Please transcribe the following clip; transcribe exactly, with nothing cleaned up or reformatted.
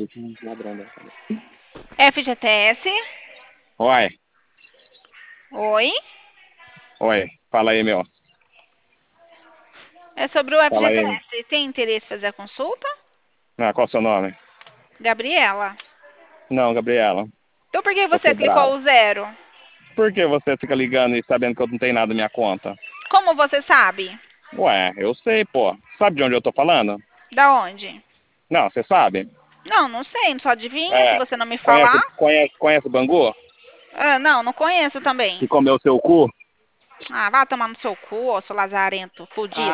F G T S? Oi, Oi? oi, fala aí, meu. É sobre o Fala aí. F G T S. Tem interesse em fazer a consulta? Ah, qual é o seu nome? Gabriela. Não, Gabriela. Então por que Tô você clicou quebrado. o zero? Por que você fica ligando e sabendo que eu não tenho nada na minha conta? Como você sabe? Ué, eu sei, pô. Sabe de onde eu tô falando? Da onde? Não, você sabe? Não, não sei, só adivinha se É, você não me conhece, falar. conhece, conhece o Bangu? Ah, não, não conheço Que também. comeu seu cu? Ah, vá tomar no seu cu, ô seu lazarento, fudido.